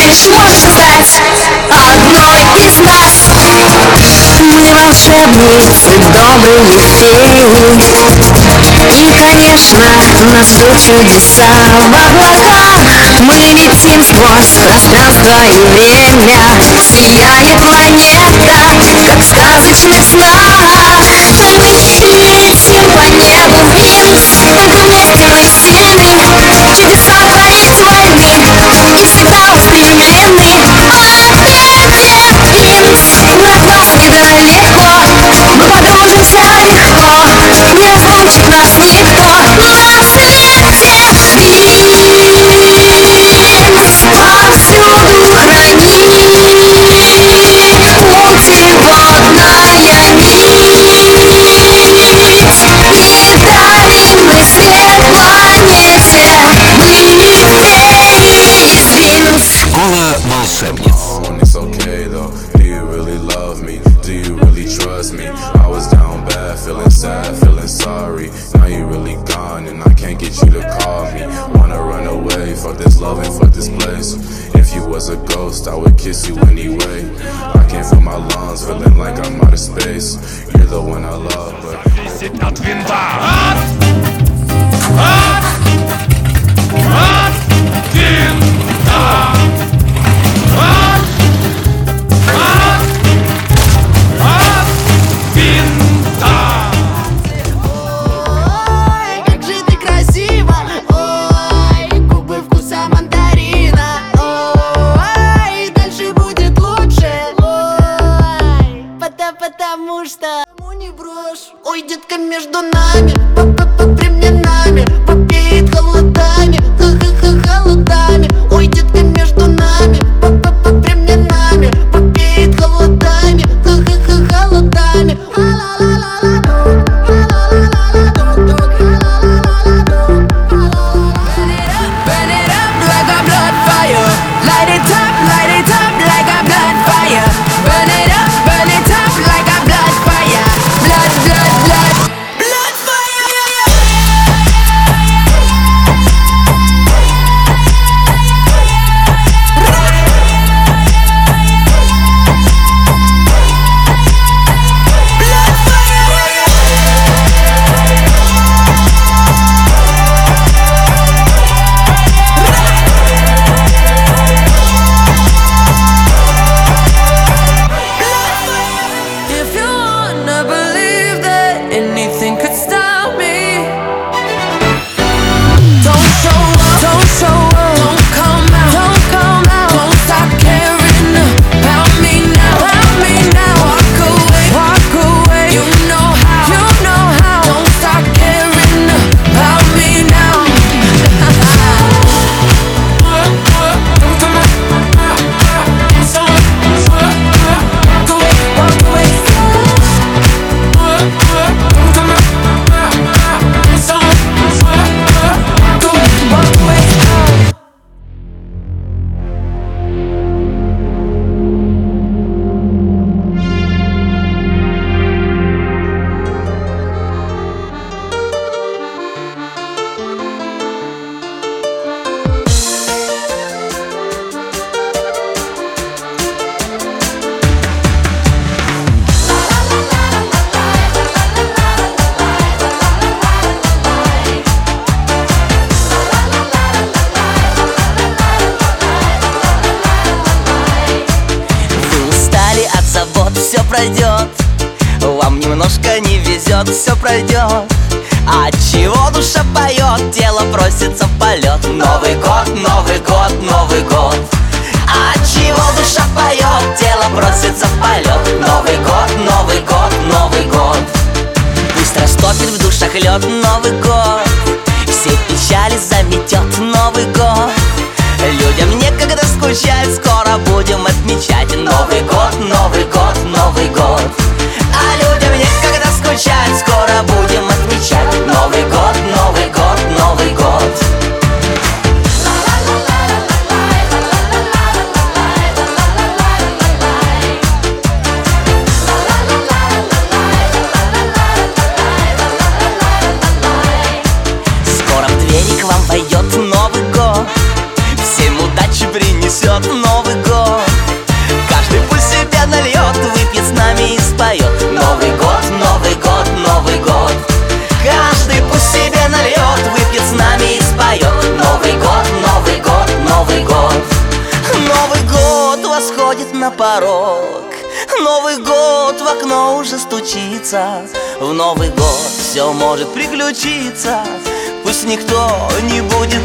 лишь может стать одной из нас. Мы волшебницы, добрые феи, и, конечно, нас ждут чудеса. В облаках мы летим сквозь пространство и время. Сияет планета, как в сказочных снах. Мы летим по небу вниз, вместе мы сильны, чудеса творить вольны и всегда устремлены. Летим вниз, мы от вас недалеко, мы подружимся легко, не разлучит нас никто. На свете вниз, повсюду храни путеводная нить. И дарим мы свет планете, мы феи из Винкс. Школа волшебниц. Oh, it's okay though. Do you really love me? Do you really trust me? I was down bad, feeling sad, feeling sorry. Now you really gone and I can't get you to call me. Wanna run away, fuck this love and fuck this place. If you was a ghost, I would kiss you anyway. I can't feel my lungs, feeling like I'm out of space. You're the one I love, but Зависит от винта. Ой, как же ты красива, ой, губы вкуса мандарина, ой, дальше будет лучше, ой, потому что не брошь. Ой, детка, между нами, при мне нами, попеет холодами, холодами. Ой, детка, между нами, при мне нами, попеет холодами, холодами. Burn it up like a blood fire. Light it up like a blood fire. Burn it up like a blood fire. Blood fire. If you wanna believe that anything could stop me, don't show up, don't come out, won't stop caring about me now, walk away, you know how, don't stop caring about me now. Walk away. Вы устали от забот, все пройдет. Вам немножко не везет, все пройдет. А от чего душа поет, тело просится в полет. Новый год, Новый год, Новый год. А от чего душа поет, тело просится в полет. Новый год, Новый год, Новый год. Пусть растопит в душах лед. Новый год, все печали заметет. Новый год, людям некогда скучать, скоро будем отмечать Новый год, Новый год, Новый год. А людям некогда скучать, скоро будем отмечать Новый год, Новый год, Новый год. Скоро в двери к вам войдет Новый год, всем удачи принесет Новый случится. В Новый год все может приключиться. Пусть никто не будет